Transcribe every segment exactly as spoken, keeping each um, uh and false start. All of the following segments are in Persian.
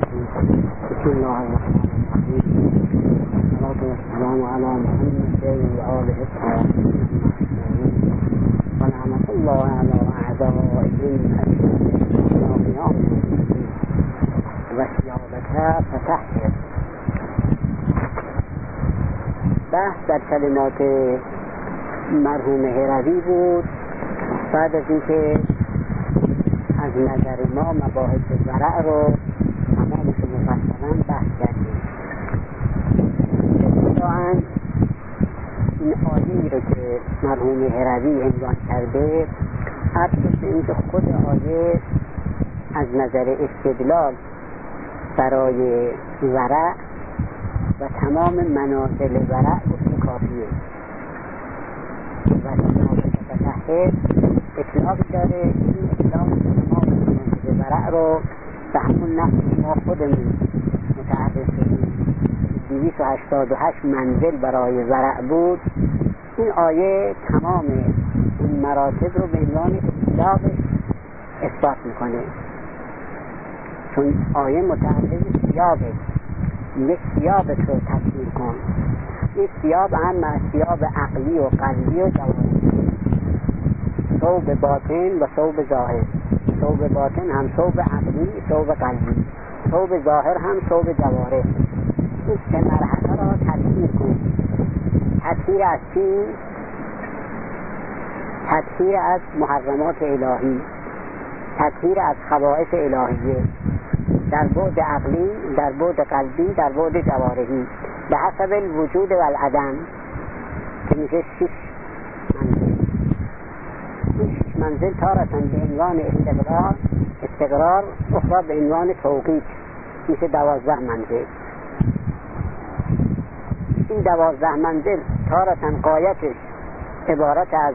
بسم الله الرحمن الرحیم. الصلاة والسلام علی محمد و آله الطاهرین و لعنة الله علی اعدائهم اجمعین و ثیابک فتحهر. بحث در کلمات مرحوم هروی بود بعد از اینکه از نظر ما مباحث ورع رو تمامش رو مفصلا بحث کردیم. ابتداءً این آیه‌ای رو که مرحوم هروی عنوان کرده عرض به اینکه خود آیه از نظر استدلال برای ورع و تمام منازل ورع گفت کافیه و فتحهر اطلاق داره. این اطلاق تمام منازل ورع رو به همون نحو ما خودمون متعرض شدیم. دویست و هشتاد و هشت منزل برای ورع بود. این آیه تمام این مراتب رو به عنوان اطلاقش اثبات میکنه، چون آیه متعرض سیابه، یک سیابت رو تصویر کن. این سیاب هم از سیاب عقلی و قلبی و جواری، ثوب باطن و ثوب ظاهر. ثوب باطن هم ثوب عقلی، ثوب قلبی، ثوب ظاهر هم ثوب جواره. این سه مرحله را تطهیر کن. تطهیر از چی؟ تطهیر از محرمات الهی، تطهیر از خبائث الهیه، در بعد عقلی، در بعد قلبی، در بعد جوارحی، به حسب الوجود و العدم که میشه شش منزل. این شش منزل تارتاً به عنوان استقرار استقرار اخرى به عنوان توقیت میشه دوازده منزل. این دوازده منزل تارتاً غایتش عبارت از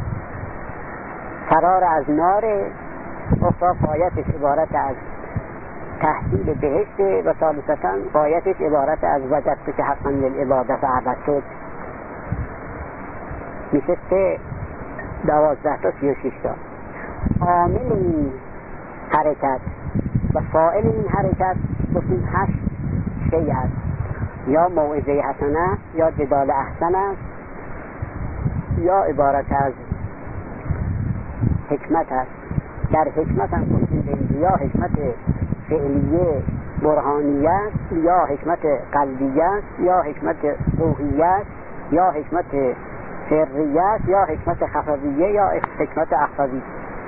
فرار از نار، اخرى غایتش عبارت از تحصیل بهشت، و ثالثتاً غایتش عبارت از وجدت که حقاً للعبادت عبدت. میشه سه دوازده تا سی و شش تا. عامل این حرکت و فاعل این حرکت گفتیم هشت شیء است، یا موعظه حسنه، یا جدال احسن است، یا عبارت از حکمت است. در حکمت هم گفتیم یا حکمت فعلیه برهانیه است، یا حکمت قلبیه است، یا حکمت روحیه است، یا حکمت سریه است، یا حکمت خفویه، یا حکمت اخفوی.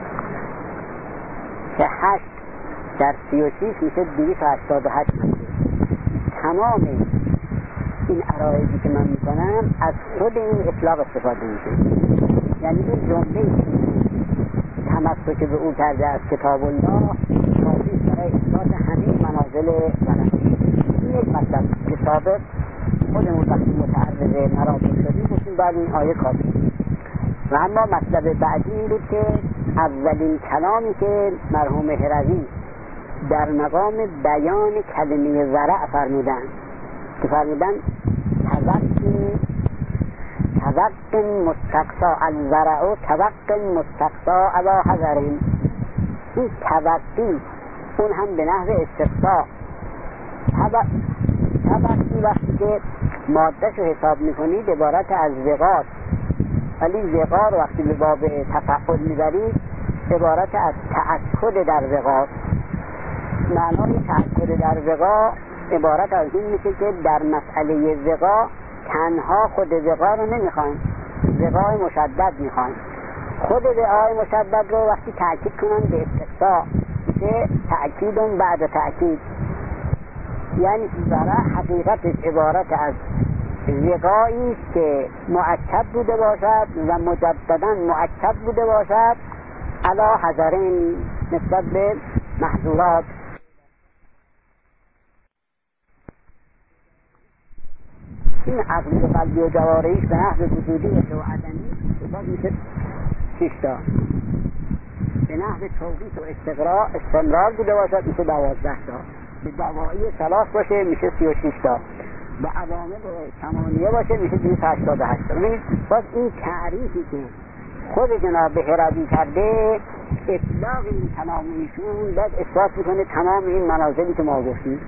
که هشت در سی و شیش میشه دویست و هشتاد و هشت منزل. تمام این عرایضی که من میکنم از خود این اطلاق استفاده میشه. یعنی این جمله تمسک به او کرده از کتاب الله کافی برای اثبات همه منازل ورع. این یک مطلب که سابق خودمون وقتی متعرض مراتب شدیم گفتیم بعد این آیه کافی. و اما مطلب بعدی این بود که اولین کلامی که مرحوم هروی در مقام بیان کلمه ورع فرمودن که فرمودن توقع توقع مستقصا الورع توقع مستقصا علی حذر. این توقع اون هم به نحو استقصا. توقع وقتی که ماده شو حساب میکنید عبارت از وقار، ولی وقار وقتی به باب تفعل میبرید عبارت از تأکد در وقار. معنای تأکد در وقار عبارت از این میشه که در مسئله وقار تنها خود وقار رو نمیخوایم، وقای مشدد میخوایم. خود وقای مشدد رو وقتی تأکید کنن به استقصا میشه تأکیدون بعد تأکید. یعنی ورع حقیقتش عبارت از وقایی است که مؤکد بوده باشد و مجددا مؤکد بوده باشد علی حذرین نسبت به محظورات. این عقلی و قلبی و جوارحیش به نحو وجودی و عدمی باز میشه شش تا. به نحو توقیت و استقرار استمرار بوده باشد میشه دوازده تا. به دوایی ثلاث باشه میشه سی و شش تا. به عوامل ثمانیه باشه میشه دویست و هشتاد و هشت تا. باز این تعریفی که خود جناب هروی کرده اطلاق این کلام ایشون باید اثبات میکنه تمام این منازلی که ما گفتیم.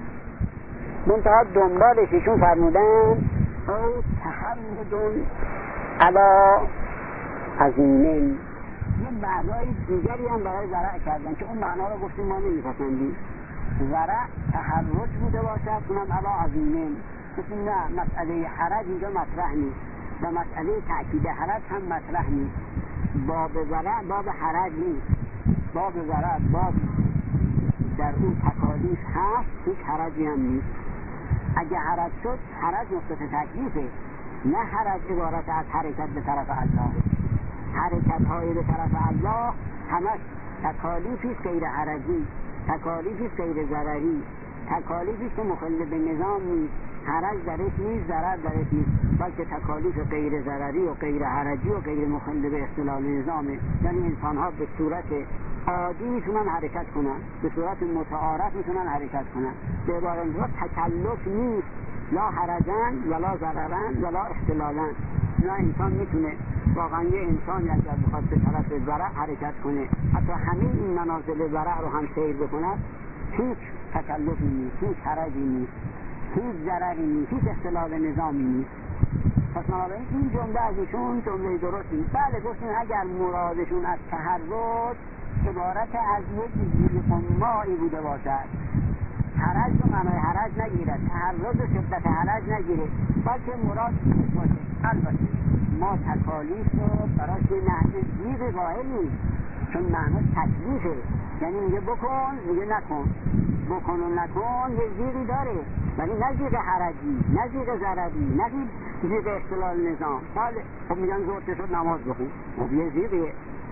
منتها دنبالش ایشون فرمودن او تحمدون علا عظیمین، یه معنای دیگری هم برای زرع کردن که اون معنا رو گفتیم ما نمیپسندیم. زرع تحرج بوده باشد، اونم علا عظیمین. گفتیم نه، مسئله حرج اینجا مطرح نیست و مسئله تأکید حرج هم مطرح نیست. باب زرع باب حرج نیست. باب زرع باب در اون تکالیف هست، هیچ حرجی هم نیست. اگه حرج شد، حرج نقطه تکلیفه، نه حرج عبارت از حرکت به طرف الله. حرکت های به طرف الله همش تکالیفی است غیر حرجی، تکالیفی است غیر ضرری، تکالیفی است که مخالف به نظام نیست. حرج درش نیست، ضرر درش نیست، بلکه تکالیف غیر ضرری و غیر حرجی و غیر مخالف به اختلال نظامه. یعنی انسان ها به صورت عادی میتونن حرکت کنن، به صورت متعارف میتونن حرکت کنن. به عبارت دیگه تکلف نیست، لا حرجن ولا ضررن ولا اختلالن. نه، انسان میتونه واقعا یه انسانی اگر بخواد به طرف ضرر حرکت کنه، حتی همین این منازل ضرر رو هم سیر بکند، هیچ تکلفی نیست، هیچ حرجی نیست، هیچ ضرری نیست، هیچ اختلال نظامی نیست. پس بنابراین این جمله از ایشون جمله درستی نیست. بله گفتیم اگر مرادشون از تحرج عبارت از یک زیر قماعی بوده باشد، حرج رو معنای حرج نگیرد، تحرج و شدت حرج نگیرد، بلکه مراد باشه. البته ما تکالیف رو براش یه نحوه زیر قائل نیست، چون معنی تکلیفه، یعنی میگه بکن میگه نکن، بکن و نکن یه زیری داره، ولی نه زیر حرجی، نه زیر ضرری، نه زیر اختلال نظام. بله خب میگن زورت شد نماز بخون، خب یه زیریه.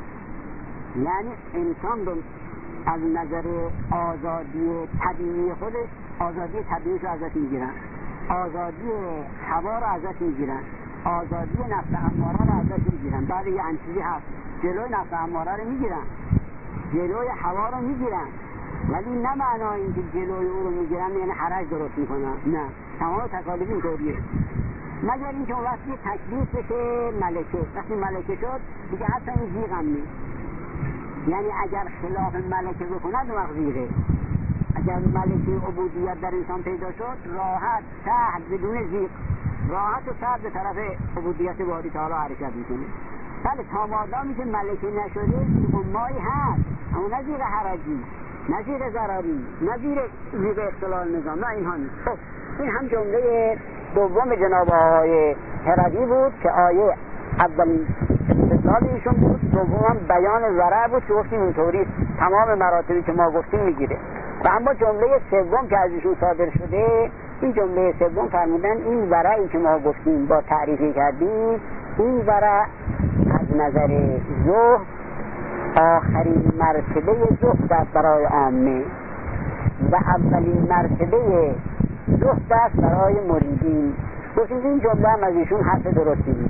یعنی انسان رو از نظر آزادی طبیعی خودش، آزادی طبیعیش رو ازش میگیرن، آزادی هوا رو ازش میگیرن، آزادی نفس اماره رو ازش میگیرن. بعد یه انچیزی هست جلوی نفس اماره رو میگیرن، جلوی هوا رو میگیرن، ولی نه معنای اینکه جلوی او رو میگیرن یعنی حرج درست میکنن، نه، تمام تکالیف اینطوریه. مگر اینکه اون وقتی تکلیف بشه ملکه، وقتی ملکه شد دیگه حتی این زیغ هم نیست. یعنی اگر خلاف ملکه بکند اون وقت زیغه. اگر ملکه عبودیت در انسان پیدا شد، راحت سهل بدون زیغ، راحت و سهل به طرف عبودیت باری تعالی حرکت میکنه. بله تا مادامی که ملکه نشده قمایی هست، اما نه زیغ حرجی، نه زیغ ضرری، نه زیغ اختلال نظام، نه اینها نیست. خب این هم جمله دوم جناب آقای هرقی بود که آیه اولین استدلال ایشون بود، دوم بیان ضرر بود که گفتیم اینطوری تمام مراتبی که ما گفتیم میگیره. و اما جمله سوم که از ایشون صادر شده، این جمله سوم فرمودن این ضرری که ما گفتیم با تعریفی کردیم، این ضرر از نظر زهد آخرین مرتبه زهد است برای عامه و اولین مرتبه زهد است برای مریدین. گفتیم این جمله هم از ایشون حرف درستی بود.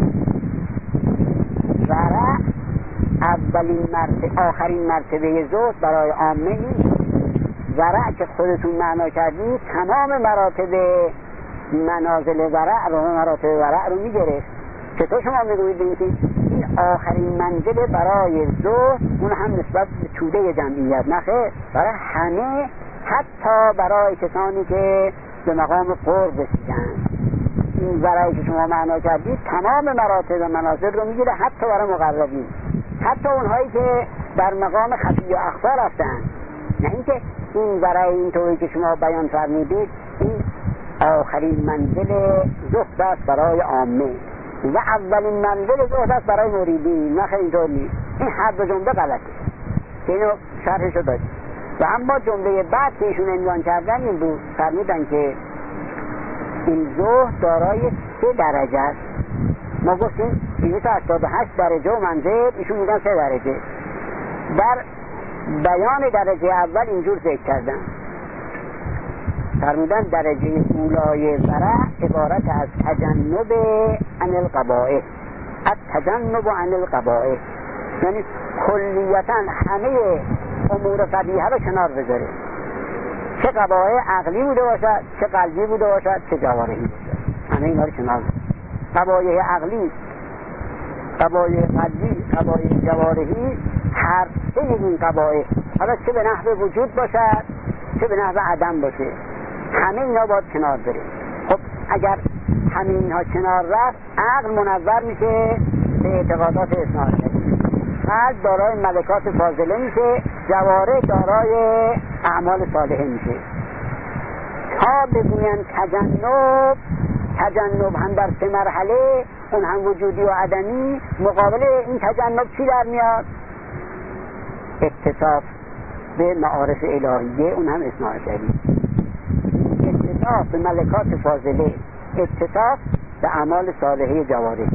ضرر اولین مرتبه آخرین مرتبه زهد برای عامه نیست. ضرر که خودتون معنا کردید تمام مراتب منازل ضرر رو مراتب ضرر رو میگرفت. چطور شما میگویید اینکه این آخرین منزل برای زهد اون هم نسبت به توده جمعیت؟ نخیر، برای همه، حتی برای کسانی که به مقام قرب رسیدن. این ضرری که شما معنا کردید تمام مراتب و منازل رو میگیره، حتی برای مقربین، حتی اونهایی که در مقام خفی و اخفا رفتن. نه اینکه این ضرری اینطوری که شما بیان فرمودید این آخرین منزل زهد است برای عامه و اولین منزل زهد است برای مریدین. نه خیلی اینطور نیست. این هر دو جمله غلطه که اینو شرحشو دادیم. و اما جمله بعد که ایشون عنوان کردن این بود، فرمودن که این زهد دارای سه درجه است. ما گفتیم دویست و هشتاد و هشت درجه و منزل، ایشون میگن سه درجه. در بیان درجه اول اینجور ذکر کردن، فرمودن درجه اولای ضرر عبارت از تجنب عن القبائح، از تجنب عن القبائح، یعنی کلیتا همه امور قبیحه رو کنار بذاره، چه قبائح عقلی بوده باشد، چه قلبی بوده باشد، چه جوارحی باشد، همه اینا رو کنار بذاره. قبایح عقلی، قبایح قلبی، قبایح جوارحی هر سه این قبائح، حالا چه به نحو وجود باشد چه به نحو عدم باشه، همه اینا باید کنار بره. خب اگر همه اینها کنار رفت، عقل منور میشه به اعتقادات اثنا عشری، قلب دارای ملکات فاضله میشه، جوارح دارای اعمال صالحه میشه. تا بگوین تجنب، تجنب هم در سه مرحله، اون هم وجودی و عدمی، مقابل این تجنب چی در میاد؟ اتصاف به معارف الهیه، اون هم اثنا عشری، اتصاف به ملکات فاضله، اتصاف به اعمال صالحه جوارح.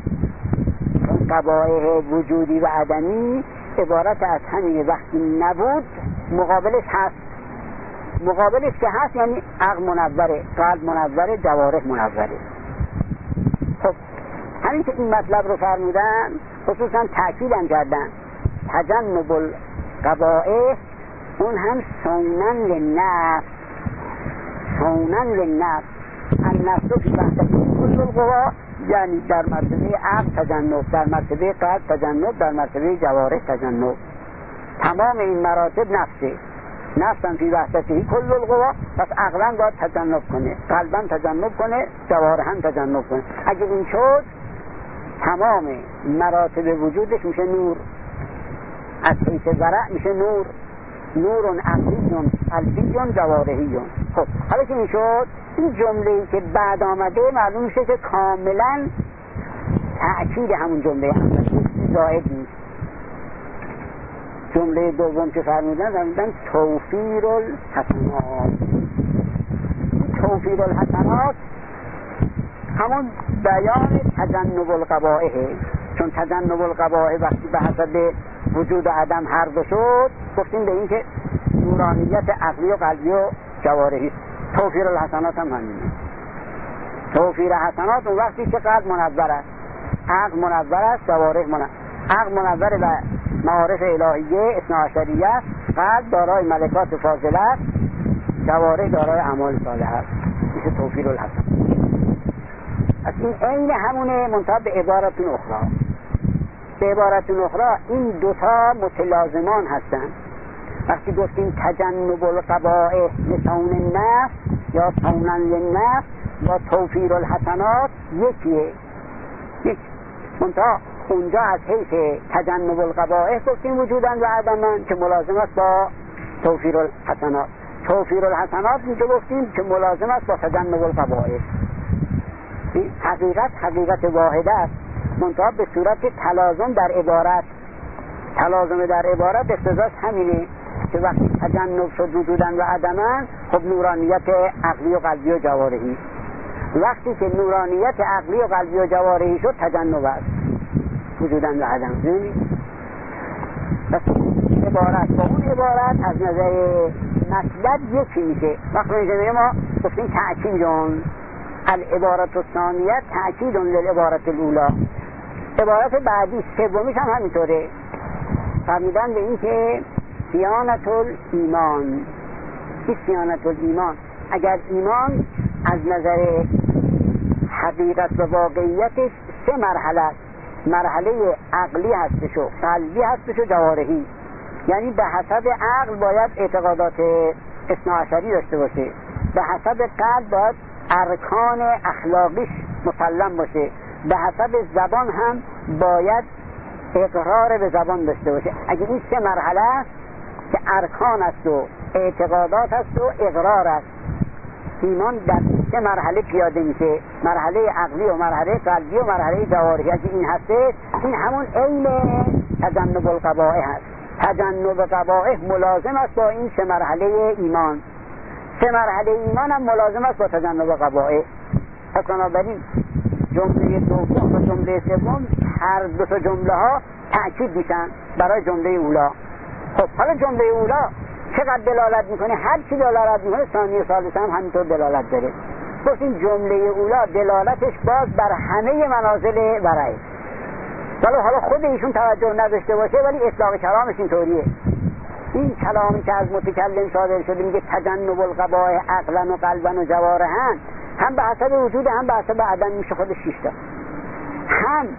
قبائح وجودی و عدمی عبارت از همین، وقتی نبود مقابلش هست، مقابلش که هست یعنی عقل منوره، قلب منوره، جوارح منوره. خب همین که این مطلب رو فرمودن، خصوصا تأکیدم کردن تجنب القبائح، اون هم سونن للنفس، سونن للنفس، النفس فی وحدت کل القوا، یعنی در مرتبه عقل تجنب، در مرتبه قلب تجنب، در مرتبه جوارح تجنب. تمام این مراتب نفسه، نفسم فی وحدته کل القوا، پس عقلا باید تجنب کنه، قلبا تجنب کنه، جوارحا تجنب کنه. اگه این شد تمام مراتب وجودش میشه نور، از حیث ورع میشه نور، نور عقلیون قلبیون جوارحیون. خب حالا که این شد، این جمله‌ای که بعد آمده معلوم میشه که کاملا تأکید همون جمله اول، زائد نیست. جمله دوم که فرمودن فرمودن توفیر الحسنات. توفیر الحسنات همون بیان تجنب القبائح، چون تجنب القبائح وقتی به حسب وجود و عدم هر دو شد، گفتیم به این که نورانیت عقلی و قلبی و جوارحی. توفیر الحسنات هم همینه. توفیر حسنات اون وقتی که قلب منور است، عقل منور است، جوارح منور. عقل منور و معارف الهیه اثنا عشریه است، قلب دارای ملکات فاضله است، جوارح دارای اعمال صالحه است. میشه توفیر الحسنات. از این عین همونه، منتها به عبارت اخرى. به عبارت اخرى این دوتا متلازمان هستند. وقتی گفتیم تجنب القبائح لصون النفس یا صونا للنفس با توفیر الحسنات یکیه، یک. منتها اونجا از حیث تجنب القبائح گفتیم وجودن و عدمن که ملازم است با توفیر الحسنات. توفیر الحسنات اینجا گفتیم که ملازم است با تجنب القبائح. حقیقت حقیقت واحده است، منتها به صورت تلازم در عبارت. تلازم در عبارت اقتضاش همینه که وقتی تجنب شد وجودن و عدمن، خب نورانیت عقلی و قلبی و جوارحی. وقتی که نورانیت عقلی و قلبی و جوارحی شد، تجنب است، وجودن و عدم. پس عبارت با اون عبارت از نظر مطلب یکی میشه. وقتی میگه ما گفتیم تأکیدون العبارت الثانیه تأکیدون للعبارت الاولی. عبارت بعدی سومیش هم همینطوره، فرمیدن به این که صیانت الایمان. این صیانت الایمان، اگر ایمان از نظر حقیقت و واقعیتش سه مرحله است، مرحله عقلی هستش و قلبی هستش و جوارحی. یعنی به حسب عقل باید اعتقادات اثنا عشری داشته باشه، به حسب قلب باید ارکان اخلاقیش مسلم باشه، به حسب زبان هم باید اقرار به زبان داشته باشه. اگه این سه مرحله است که ارکان است و اعتقادات است و اقرار است، ایمان در سه مرحله پیاده میشه، مرحله عقلی و مرحله قلبی و مرحله جوارحی. اگه این هسته، این همون عین تجنب القبائح هست. تجنب قبائح ملازم است با این سه مرحله ایمان، سه مرحله ایمان هم ملازم است با تجنب قبائح. پس بنابراین جمله دوم و جمله سوم هر دو تا جمله ها تأکید میشن برای جمله اولا. خب حالا جمله اولا چقدر دلالت میکنه؟ هر چی دلالت میکنه ثانیه ثالثه هم همینطور دلالت داره. پس این جمله اولا دلالتش باز بر همه منازل ورعه. حالا حالا خود ایشون توجه نداشته باشه، ولی اطلاق کلامش اینطوریه. این کلامی که از متکلم صادر شده میگه تجنب القبائح عقلا و قلبا و جوارحا، هم به حسب وجود هم به حسب عدم میشه خودش شش تا. هم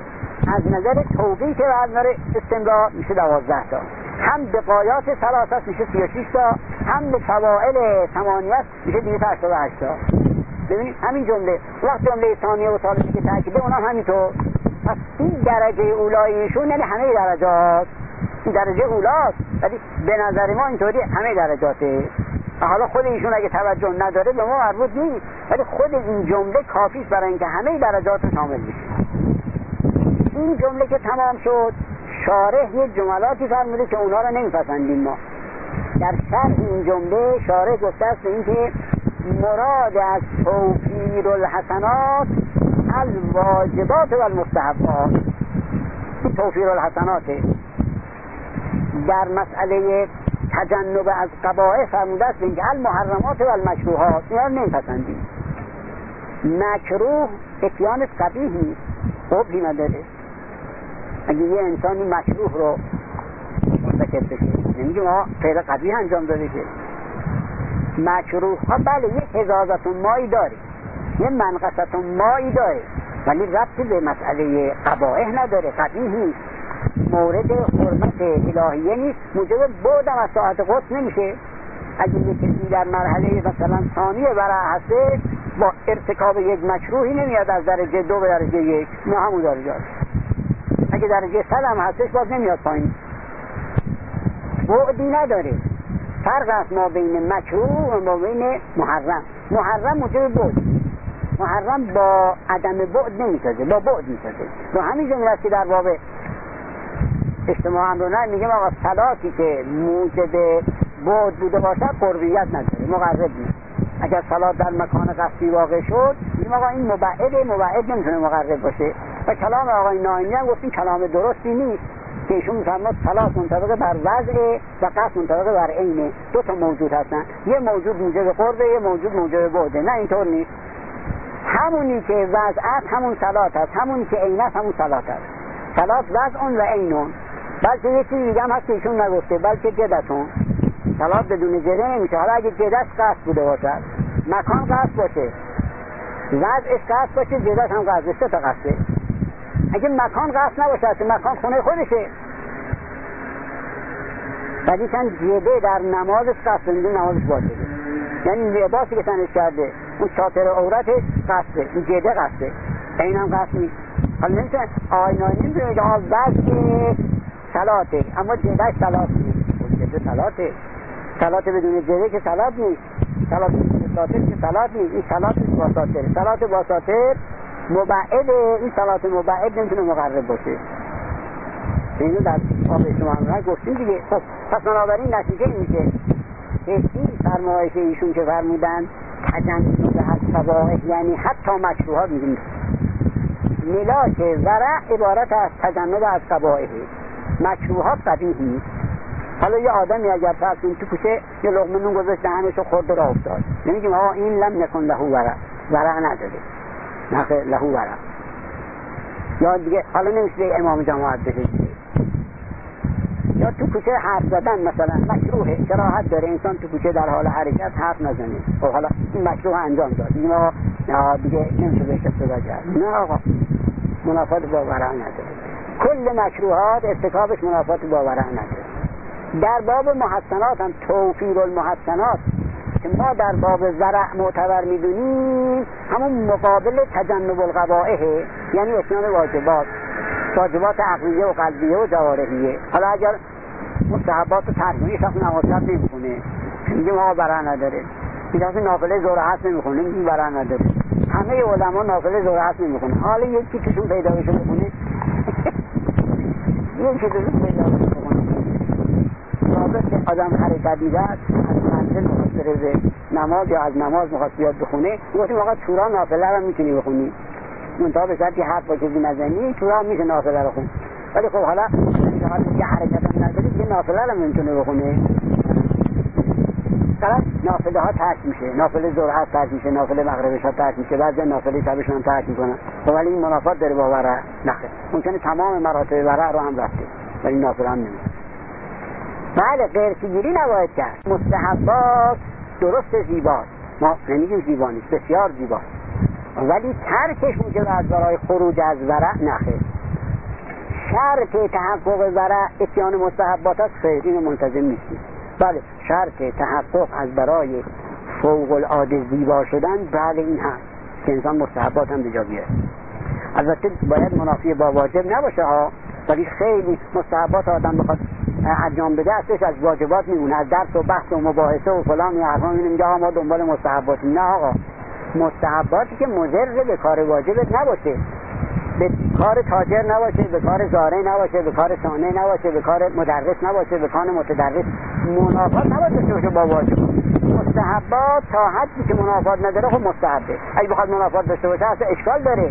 از نظر توقیت و از نظر استمرار میشه دوازده تا، هم بقایات ثلاثه میشه سی و شش تا، هم به فواعل ثمانیه میشه دویست و هشتاد و هشت تا. ببینید همین جمله وقت جمله ثانیه و ثالثه که تاکیده اونها همینطور. پس این درجه اولاییشون یعنی همه درجات، این درجه اولاست، ولی به نظر ما اینطوری همه درجاته. حالا خود ایشون اگه توجه نداره به ما مربوط نیست، ولی خود این جمله کافی است برای اینکه همه درجات رو شامل بشه. این جمله که تمام شد، شارح یه جملاتی فرموده که اونا رو نمیپسندیم ما. در شرح این جمله شارح گفته است اینکه مراد از توفیر الحسنات الواجبات و المستحبات. این توفیر الحسناته. در مسئله تجنب از قبائح فرموده است اینکه المحرمات و المکروهات، اینا رو نمیپسندیم. مکروه اتیان قبیح نیست، قبحی نداره. اگه یه انسانی مکروه رو مرتکب بشه نمیگیم آقا فعل قبیح انجام داده که. مکروه ها بله یه حزازتون مایی داره، یه منقصتون مایی داره، ولی ربطی به مسئله قبائح نداره، قبیح نیست، مورد حرمت الهیه نیست، موجب بودم از ساعت قدس نمیشه. اگه یه کسی در مرحله مثلا ثانیه برای هسته با ارتکاب یک مکروهی نمیاد از درجه دو به درجه یک، نه همون درجه هست. اگه درجه صد هم هستش باز نمیاد پایین، بعدی نداره. فرق است ما بین مکروه و ما بین محرم. محرم موجب بعد، محرم با عدم بعد نمیسازه، با بعد میسازه. و همین جمله است که در باب اجتماع امر و نهی میگم آقا صلاتی که موجب بعد بوده باشد قربیت نداره، مقرب نیست. اگر صلات در مکان قصدی واقع شد میگم آقا این مبعده، مبعد نمیتونه مقرب باشه. و کلام آقای ناینی هم گفتیم کلام درستی نیست که ایشون میفرماد صلات منطبق بر وضع و قصد منطبق بر عینه. دو تا موجود هستن، یه موجود موجب قربه، یه موجود موجب بعده. نه اینطور نیست. همونی که وضع است همون صلات است، همونی که عین است همون صلات است. صلات وضع و عینون. بلکه یه چیزی دیگه هم هست که ایشون نگفته، بلکه جدتون. صلات بدون جده نمیشه. حالا اگه جدش قصد بوده باشد، مکان قصد باشه، وضعش قصد باشه، جدش هم قصد، سه تا قصده. اگه مکان قصد نباشه، مکان خونه خودشه، ولی کن جده در نمازش قصد میگه نمازش باشه، یعنی لباسی که تنش کرده اون چاطر عورتش قصده، این جده قصده، این هم قصد نیست. حالا نمیشه آینایی نمیشه که ها وضع صلاته اما جدهش صلات نیست. جده صلاته، صلات بدون جده که صلات نیست، صلات بدون ساتر که صلات نیست. این صلات با ساتر، صلات با ساتر مبعد، این صلات مبعد نمیتونه مقرب باشه. اینو در آب شما هم گفتیم دیگه. خب پس بنابراین نتیجه این میشه که این فرمایش ایشون که فرمودن تجنب از قبائح یعنی حتی مکروهات، میگیم ملاک ورع عبارت از تجنب از قبائح، مکروهات قبیح نیست. حالا یه آدمی اگر فرض کنید تو کوچه یه لقمه نون گذاشت دهنشو خورد و راه افتاد، نمیگیم آقا این لم نکن له ورع، ورع نداره، نه له ورع. یا دیگه حالا نمیشه امام جماعت بشه، یا تو کوچه حرف زدن مثلا مکروهه، کراهت داره انسان تو کوچه در حال حرکت حرف نزنه. خب حالا این مکروه انجام داد، میگیم آقا دیگه نمیشه بهش استفاده کرد. نه آقا منافات با ورع نداره. کل مکروهات ارتکابش منافات با ورع نداره. در باب محسنات هم توفیر المحسنات که ما در باب ورع معتبر میدونیم همون مقابل تجنب القبائح، یعنی اتیان واجبات، واجبات عقلیه و قلبیه و جوارحیه. حالا اگر مستحبات و ترکیه شخص نمازشب نمیخونه میگیم آقا ورع نداره، این شخص نافله ظهر عصر نمیخونه میگیم ورع نداره. همه علما نافله ظهر عصر نمیخونه، حالا یکی توشون پیدا بشه بخونه یکی توشون پیدا بشه بخونه. ثابت که آدم حرکت دیده است، از منزل مخواست برزه نماز یا از نماز مخواست بیاد بخونه، گفتیم آقا چورا نافله رو میتونی بخونی، منتها به شرطی حرف با چیزی نزنی، چورا هم میشه نافله رو خون. ولی خب حالا یه حرکت هم نداری که نافله رو میتونه بخونه. فقط نافله ها ترک میشه، نافله ظهر ها ترک میشه، نافله مغربش ها ترک میشه، بعضی نافله شبشون هم ترک میکنن. خب ولی این منافات داره با ورع؟ نه، ممکنه تمام مراتب ورع رو هم رفته ولی نافله هم نمیشه. بله غیرسیگیری نباید کرد. مستحبات درست زیباست، ما نمیگیم زیبا نیست، بسیار زیباست، ولی ترکش موجب از برای خروج از ورع نخیر. شرط تحقق ورع اتیان مستحبات است. خیر، اینو منتظم نیستیم. بله، شرط تحقق از برای فوق العاده زیبا شدن، بله این هست که انسان مستحبات هم به جا بیاره. البته باید منافی با واجب نباشه ها، ولی خیلی مستحبات آدم بخواد انجام بده ازش از واجبات میمونه، از درس و بحث و مباحثه و فلان یا حرفا میبینیم که ما دنبال مستحبات. نه آقا، مستحباتی که مضر به کار واجبت نباشه، به کار تاجر نباشه، به کار زارع نباشه، به کار صانع نباشه، به کار مدرس نباشه، به کار متدرس، منافات نباشه با واجب. مستحبات تا حدی که منافات نداره خب مستحبه. اگه بخواد منافات داشته باشه اصلا اشکال داره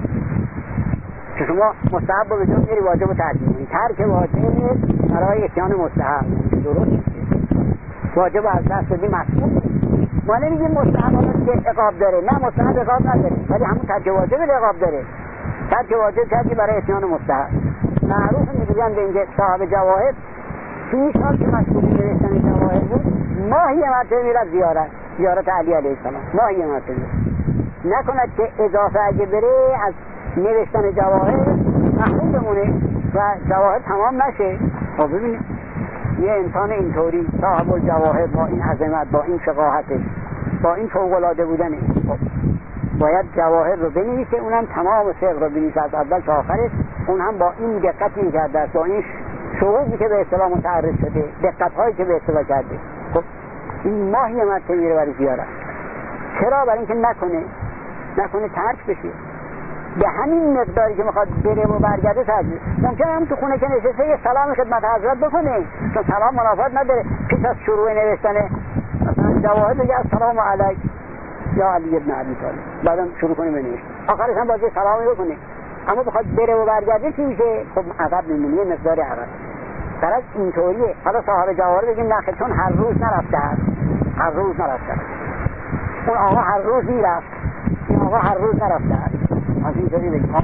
که شما مستحب رو به جا میاری، واجب رو ترک می‌کنی. ترک واجب برای اتیان مستحب درست نیست. واجب از دست بدی مسئول. ما نمیگیم مستحب که عقاب داره، نه مستحب عقاب نداره، ولی همون ترک واجب عقاب داره. ترک واجب ترکی برای اتیان مستحب. معروف میگن به اینکه صاحب جواهر سی سال که مسئول نوشتن جواهر بود، ماهی مرتبه میرفت زیارت زیارت علی علیه السلام، ماهی مرتبه. نکند که اضافه اگه بره از نوشتن جواهر محروم بمونه و جواهر تمام نشه. خب ببینید یه انسان اینطوری صاحب الجواهر با این عظمت، با این فقاهتش، با این فوق‌العاده بودنش، خب باید جواهر رو بنویسه، اونم تمام فقه رو بنویسه از اول تا آخرش، اون هم با این دقت می‌کرده است، با این شروطی که به اصطلاح متعرض شده، دقت‌هایی که به اصطلاح کرده. خب این ماهی مرتبه میره برای زیارت. چرا؟ برای اینکه نکنه نکنه ترک بشه. به همین مقداری که میخواد بره و برگرده ترجیح. ممکنه هم تو خونه که نشسته یه سلام خدمت حضرت بکنه، چون سلام منافات نداره. پیش از شروع نوشتن مثلا جواهر بگه السلام علیک یا علی ابن ابی طالب، بعدم شروع کنه بنویسه، آخرش هم باز سلامی بکنه. اما بخواد بره و برگرده چی میشه؟ خب عقب میمونه، یه مقدار عقب. طرف اینطوریه. حالا صاحب جواهر بگیم نه چون هر روز نرفته هست، هر روز نرفته هست. اون آقا هر روز میرفت، این آقا هر روز نرفته هست. از اینطوری بگیم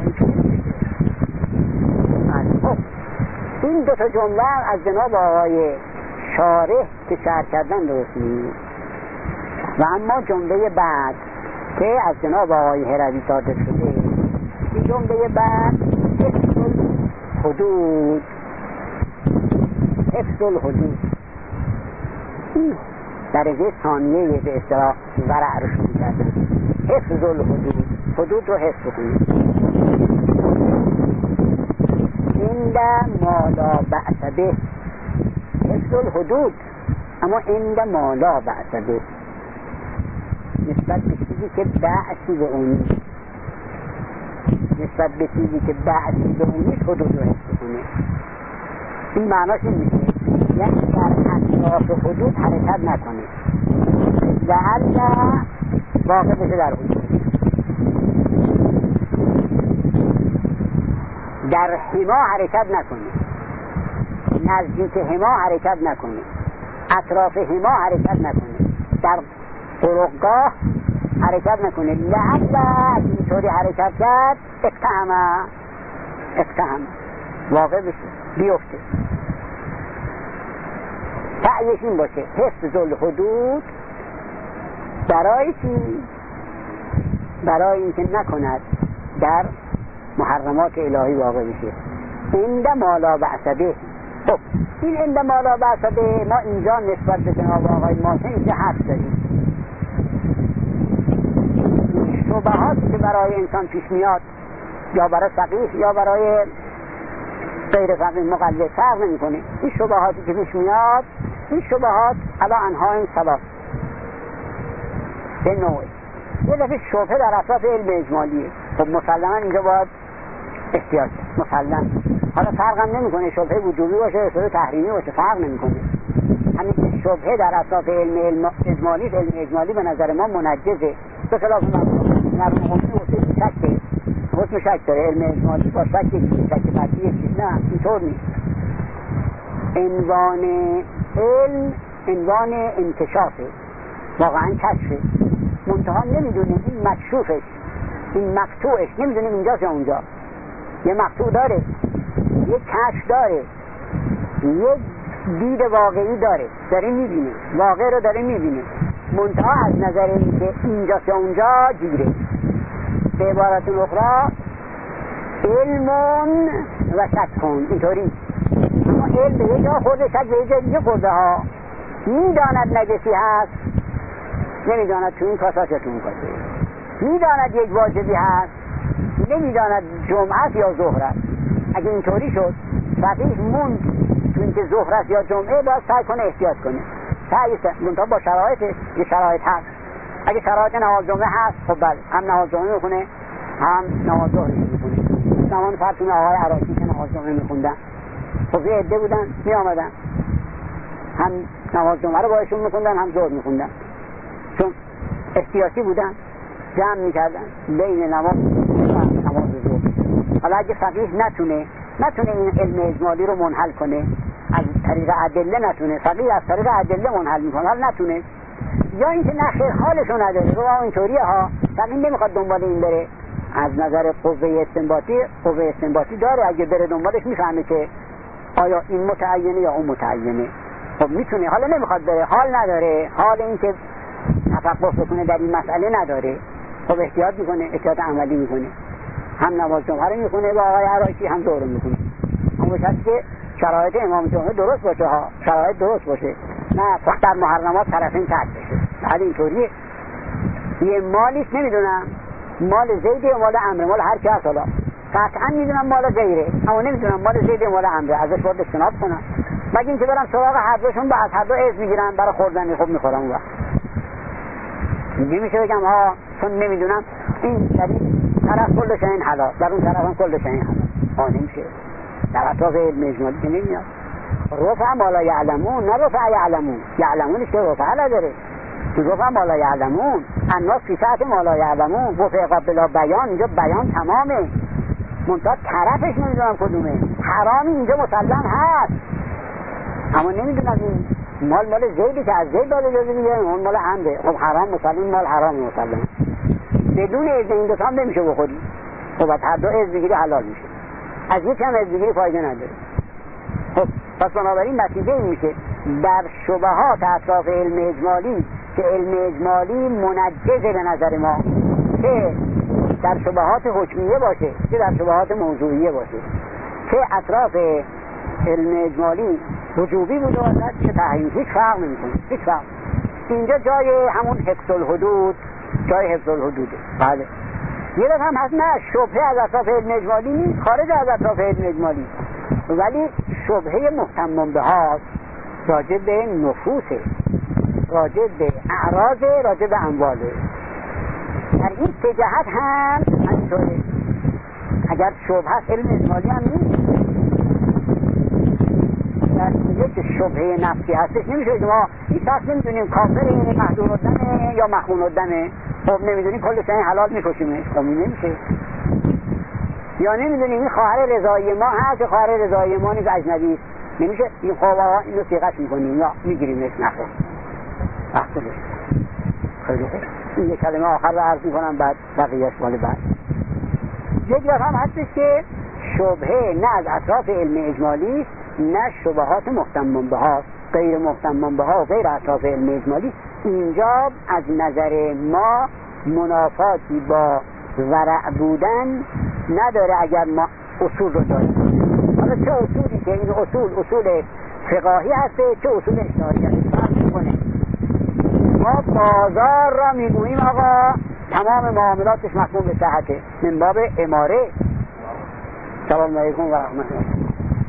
خب این دو تا جمله از جناب آقای شارح که شرح کردن درست نیست. و اما جمله بعد که از جناب آقای هروی صادر شده، این جمله بعد حفظ الحدود، حفظ الحدود این درجه ثانیه به اصطلاح ورع رو شروع کرده. حفظ الحدود، حدود رو حفظ کنید. عند ما لا بأس به، حفظ الحدود، اما عند ما لا بأس به، نسبت به چیزی که بأسی به اون نیست، نسبت به چیزی که بأسی به اون نیست حدود رو حفظ کنید. این معناش این میشه یعنی در اطراف حدود حرکت نکنید و الا واقع بشه در حدود. در حما حرکت نکنید، نزدیک حما حرکت نکنید، اطراف حما حرکت نکنید، در طرقگاه حرکت نکنید. لعل اینطوری حرکت کرد اقتحم اقتحم واقع بشه، بیفته. تعییش این باشه حفظ الحدود برای چی؟ برای اینکه نکند در محرمات الهی واقع بشه. عند ما لا بأس به. خب این عند ما لا بأس به ما اینجا نسبت به جناب آقای ماسه اینجا حرف داریم. شبهاتی که برای انسان پیش میاد یا برای فقیه یا برای غیر فقیه مقلد فرق نمی کنه. این شبهاتی که پیش میاد، این شبهات علا انها این سبب به نوعی. یه دفعه شبهه در اطراف علم اجمالیه، خب مسلما اینجا باید احتیاط مسلم. حالا فرق هم نمی کنه شبهه وجوبی باشه شبهه تحریمی باشه، فرق نمی کنه. همین که شبهه در اطراف علم, علم اجمالی، علم اجمالی به نظر ما منجزه، به خلاف مرموم حکمی حسن شکه، حسن شک داره. علم اجمالی با شک یکی، شک قطعی یکی، نه اینطور نیست. عنوان علم عنوان انکشافه، واقعا کشفه، منتها نمیدونیم این مکشوفش، این مقطوعش نمیدونیم اینجاست یا اونجا. یه مقطوع داره، یه کشف داره، یه دید واقعی داره، داره میبینه، واقع رو داره میبینه، منتها از نظر اینکه اینجاست یا اونجا گیره. به عبارت اخرى علمون و شکون، اینطوری. اما علم به یه جا خورده، شک به یه جا دیگه خورده ها. میداند نجسی هست، نمیداند تو این کاسه یا تو این کاسه. میداند یک واجبی هست، نمیداند جمعه است یا ظهر است. اگه اینطوری شد فقیه موند تو اینکه ظهر است یا جمعه، باید سعی کنه احتیاط کنه. سعی کنه با شرایطش، یه شرایط هست. اگه شرایط نماز جمعه هست، خب بله، هم نماز جمعه میخونه هم نماز ظهر میخونه. زمان فرسون آقای عراقی که نماز جمعه میخوندن، خب یه عده بودن می آمدن هم نماز جمعه رو بایشون میخوندن هم ظهر میخوندن، چون احتیاطی بودن، جمع میکردن بین نماز و نماز ظهر. حالا اگه فقیه نتونه نتونه این علم اجمالی رو منحل کنه، از طریق ادله نتونه، فقیه از طریق ادله منحل میکنه، حالا نتونه، یا اینکه نه خیر حالشو نداره، رو اینطوریه ها، فقیه نمیخواد دنبال این بره. از نظر قوه استنباطی، قوه استنباطی داره، اگه بره دنبالش میفهمه که آیا این متعینه یا اون متعینه، خب میتونه. حالا نمیخواد بره، حال نداره، حال این که تفقه بکنه در این مسئله نداره، خب احتیاط میکنه، احتیاط عملی میکنه، هم نماز جمعه رو میخونه با آقای عراقی، هم ظهر رو میخونه. اما شرطی که شرایط امام جمعه درست باشه ها، شرایط درست باشه، نه فقط در محرمات طرفین ترک بشه. بعد اینطوریه یه مالیش نمیدونم مال زیده یا مال عمره، مال هر کی هست، حالا قطعا میدونم مال غیره، اما نمیدونم مال زیده مال عمره، ازش باید اجتناب کنم. مگه اینکه برم سراغ هر دوشون، با از هر دو عز میگیرن برای خوردن، خوب میخورم. اون وقت نمیشه بگم ها چون نمیدونم این شدید طرف کل شاین حلال، در اون طرف هم کل شاین حلال، ها نمیشه. در اطراف علم اجمالی که نمیاد رفع ما لا یعلمون، نه رفع یعلمون. یعلمونش که رفع نداره، تو رفع ما لا یعلمون، الناس فی ساعت ما لا یعلمون، رفع بلا بیان. اینجا بیان تمامه، منتها طرفش نمیدونم کدومه. حرامی اینجا مسلم هست، اما نمیدونم این مال مال زیدی که از زید داده اجازه میگه، اون مال عمده. خب حرام مسلم، مال حرام مسلم، بدون اذن این دوتا هم نمیشه بخوری. خب از هر دو اذن بگیری حلال میشه، از یک هم اذن بگیری فایده نداره. خب پس بنابراین نتیجه این میشه در شبهات اطراف علم اجمالی که علم اجمالی منجزه به نظر ما، که در شبهات حکمیه باشه که در شبهات موضوعیه باشه، که اطراف علم اجمالی وجوبی بوده باشد چه تحریم، هیچ فرق نمیکنه، هیچ فرق. اینجا جای همون حفظ الحدود، جای حفظ الحدوده. بله یه دفعه هم هست نه شبهه از اطراف علم اجمالی نیست، خارج از اطراف علم اجمالی، ولی شبهه محتمم به هاست، راجع به نفوسه، راجع به اعراضه، راجع به امواله. در این سه جهت هم همینطوره. اگر شبهه هست علم اجمالی هم نیست، در اینجا که شبهه نفسی هستش نمیشه ما هیچ وقت نمیدونیم کافر اینه محضور الدمه یا مخون الدمه. خب نمیدونیم کل شاین حلال میکشیمش، خب نمیشه. یا نمیدونیم این خواهر رضایی ما هست، خواهر رضایی ما نیز اجنبی است، نمیشه این خوابا اینو سیغش میکنیم یا میگیریمش نخور. وقت بشه خیلی خوب. این یک کلمه آخر رو عرض میکنم، بعد بقیهش مال بعد. یک دفعه هم هستش که شبهه نه از اطراف علم اجمالی، نه شبهات محتمم به ها، غیر محتمم به ها و غیر اطراف علم اجمالی. اینجا از نظر ما منافاتی با ورع بودن نداره اگر ما اصول رو داریم. حالا چه اصولی که این اصول اصول فقاهی هسته، چه اصول اجتهادی هسته، فرق میکنه. ما بازار را میگوییم آقا تمام معاملاتش محکوم به صحته من باب اماره. سلام علیکم و رحمت الله.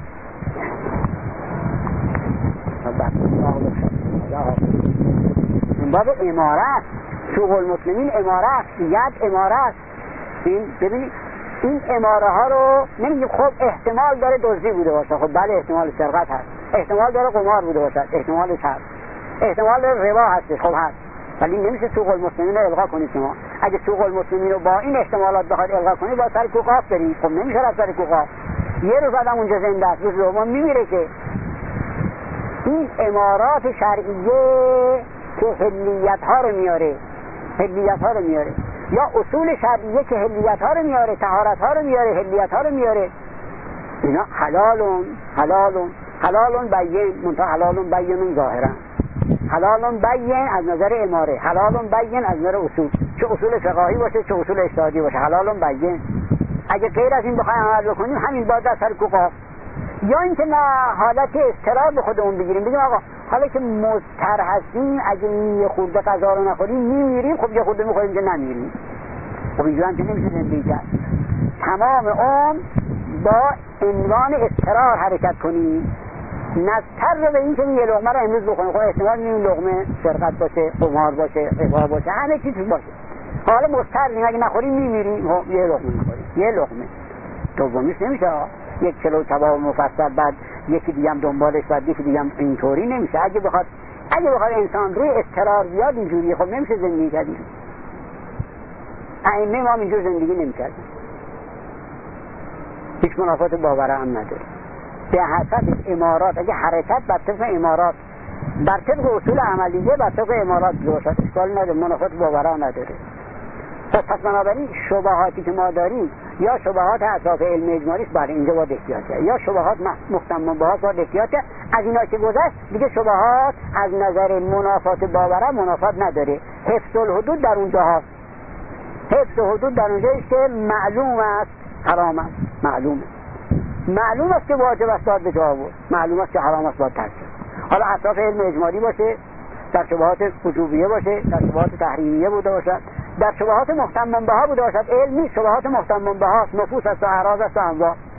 من باب امارت، سوق المسلمین امارت، ید امارت. این ببینید این اماره ها رو نمیگیم خب احتمال داره دزدی بوده باشه، خب بله احتمال سرقت هست، احتمال داره قمار بوده باشه، احتمالش هست، احتمال داره ربا هستش، خب هست، ولی نمیشه سوق المسلمین رو الغا کنید. شما اگه سوق المسلمین رو با این احتمالات بخواید الغا کنید با سر کوقاف برید، خب نمیشه از سر کوقاف. یه روز آدم اونجا زنده است، روز دوم میمیره. که این امارات شرعیه که حلیت ها رو میاره، حلیت ها رو میاره، یا اصول شرعیه که حلیت ها رو میاره، طهارت ها رو میاره، حلیت ها رو میاره، اینا حلالون حلالون حلالون بین، منتها حلالون بینون ظاهرا، حلالون بین از نظر اماره، حلالون بین از نظر اصول، چه اصول فقهی باشه چه اصول اجتهادی باشه، حلالون بین. اگه غیر از این بخوایم عمل بکنیم همین باز در سر کوقاف. یا اینکه نه حالت اضطرار به خودمون بگیریم، بگیم آقا حالا که مضطر هستیم اگه یه خورده غذا رو نخوریم میمیریم، خب یه خورده میخوریم که نمیریم. خب اینجور هم که نمیشه زندگی کرد. تمام عمر با عنوان اضطرار حرکت کنیم، نضطر به این که یه لقمه رو امروز بخوریم. خب احتمال این لقمه سرقت باشه، قمار باشه، ربا باشه، همه چیز باشه. حالا مضطریم اگه نخوریم میمیریم، خب یه لقمه میخوریم. یه لقمه دومیش نمیشه یک کیلو کباب مفصل بعد یکی دیگه هم دنبالش بعد یکی دیگه هم اینطوری نمیشه. اگه بخواد اگه بخواد انسان روی اضطرار بیاد اینجوری خب نمیشه زندگی کرد. ائمه ما اینجور زندگی نمی‌کردن. هیچ منافات باوره هم نداره. به حسب امارات اگه حرکت بر طبق امارات بر طبق اصول عملیه بر طبق امارات باشد اشکال نداره، منافات باوره نداره. خب پس بنابراین شبهاتی که ما داریم یا شبهات اطراف علم اجمالی است، برای اینجا باید احتیاط کرد، یا شبهات محتمل بهات باید احتیاط کرد. از اینا که گذشت دیگه شبهات از نظر منافات باوره منافات نداره. حفظ الحدود در اونجا هست. حفظ حدود در اونجا است که معلوم است حرام است، معلومه معلوم است که واجب است داد به جا آورد، معلوم است که حرام است باید ترک کرد. حالا اطراف علم اجمالی باشه، در شبهات وجوبیه باشه، در شبهات تحریمیه بوده باشد، در شبهات محتمل بها بوده باشد. علم نیست، شبهات محتمل بها، نفوس است و اعراض است و انواع.